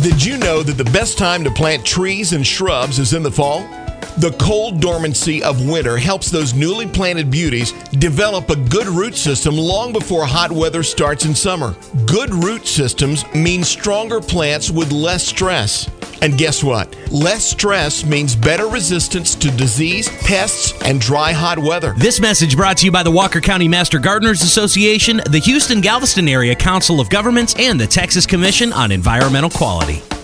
Did you know that the best time to plant trees and shrubs is in the fall? The cold dormancy of winter helps those newly planted beauties develop a good root system long before hot weather starts in summer. Good root systems mean stronger plants with less stress. And guess what? Less stress means better resistance to disease, pests, and dry, hot weather. This message brought to you by the Walker County Master Gardeners Association, the Houston-Galveston Area Council of Governments, and the Texas Commission on Environmental Quality.